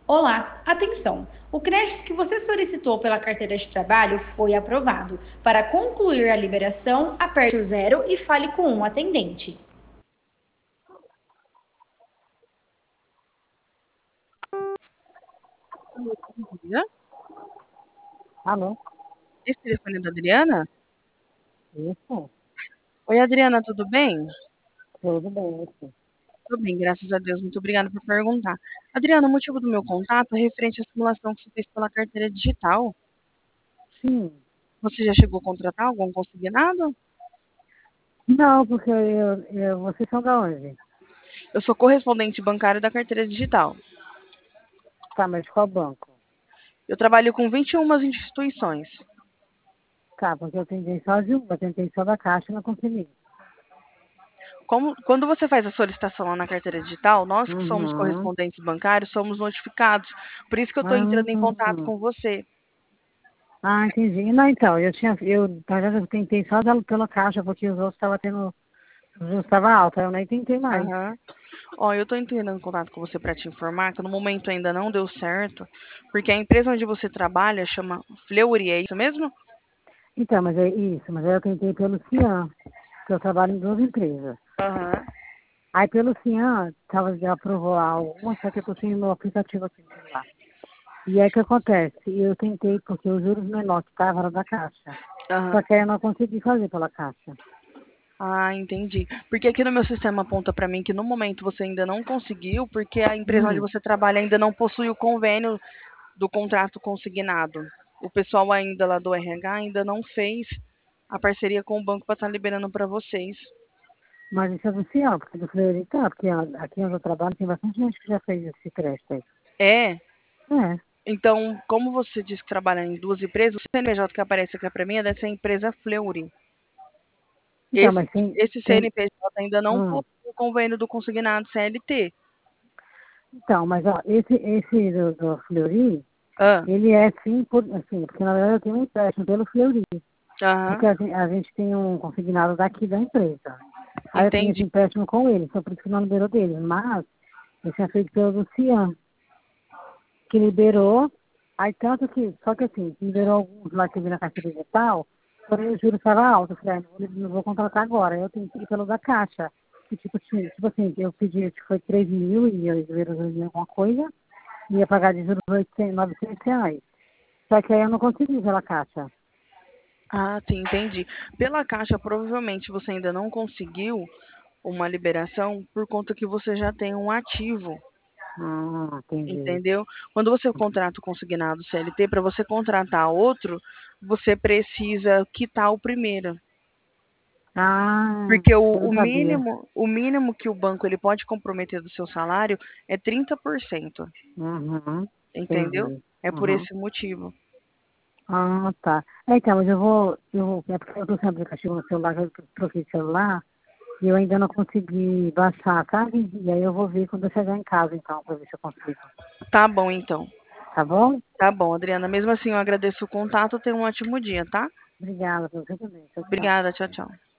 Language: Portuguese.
Olá, atenção! O crédito que você solicitou pela carteira de trabalho foi aprovado. Para concluir a liberação, aperte o zero e fale com um atendente. Bom dia. Alô? Esse telefone é da Adriana? Isso? Oi, Adriana, tudo bem? Tudo bem, isso. Tudo bem, graças a Deus. Muito obrigada por perguntar. Adriana, o motivo do meu contato é referente à simulação que você fez pela carteira digital. Sim. Você já chegou a contratar algum consignado? Não, porque vocês são da onde? Eu sou correspondente bancário da carteira digital. Tá, mas qual banco? Eu trabalho com 21 instituições. Tá, porque eu tentei só de uma, tentei só da Caixa e não consegui. Quando você faz a solicitação lá na carteira digital, nós que somos Uhum. correspondentes bancários somos notificados. Por isso que eu estou entrando em contato Ah, com você. entendi. Não, então, na verdade, eu tentei só pela Caixa, porque os outros estavam tendo, os juros estavam altos, aí eu nem tentei mais. Aham. Ó, eu tô entrando em contato com você para te informar que no momento ainda não deu certo, porque a empresa onde você trabalha chama Fleury, é isso mesmo? Então, mas é isso, mas aí eu tentei pelo Cian, que eu trabalho em duas empresas. Aham. Aí pelo Cian, já aprovou alguma, só que eu tô sem o meu aplicativo aqui no celular. E aí o que acontece? Eu tentei, porque os juros menores que estavam era da Caixa. Aham. Só que aí eu não consegui fazer pela Caixa. Ah, entendi. Porque aqui no meu sistema aponta para mim que no momento você ainda não conseguiu, porque a empresa onde Hum, você trabalha ainda não possui o convênio do contrato consignado. O pessoal ainda lá do RH ainda não fez a parceria com o banco para estar liberando para vocês. mas isso é do Cian, porque do Fleury tá, porque aqui onde eu trabalho tem bastante gente que já fez esse crédito aí. É. É. Então, como você disse que trabalha em duas empresas, o CNPJ que aparece aqui para mim é dessa empresa Fleury. Então, Esse, mas tem, esse tem. CNPJ ainda não Hum. possui o convênio do consignado CLT. Então, mas ó, esse do Fleury, Ah, ele é sim, assim, porque na verdade eu tenho um empréstimo pelo Fleury. Porque aham, a gente tem um consignado daqui da empresa. Aí eu tenho esse entendi. empréstimo com ele, só por isso que não liberou dele. Mas eu tinha feito pelo do Cian, que liberou, aí tanto que, só que assim, liberou alguns lá que eu vi na carteira digital, porém o juro estava alto. Eu falei, não vou contratar agora. Aí eu tenho que ir pelo da Caixa. Que tipo assim, eu pedi, acho que foi 3 mil e eu liberou alguma coisa, e ia pagar de juros 800, R$ 900. Só que aí eu não consegui pela Caixa. Ah, sim, entendi. Pela Caixa, provavelmente você ainda não conseguiu uma liberação por conta que você já tem um ativo, Entendi. entendeu? Quando você contrata o consignado CLT, para você contratar outro, você precisa quitar o primeiro. Porque Eu não sabia. o mínimo que o banco ele pode comprometer do seu salário é 30%, Uhum, entendeu? entendi. É por Uhum. esse motivo. Tá. Então, mas é porque eu tô sem aplicativo no celular, eu troquei de celular, e eu ainda não consegui baixar, sabe? E aí eu vou ver quando eu chegar em casa, então, pra ver se eu consigo. Tá bom, então. Tá bom? Tá bom, Adriana. Mesmo assim, eu agradeço o contato. Tenha um ótimo dia, tá? Obrigada, pra você também. Tchau, tchau. Obrigada. Tchau, tchau.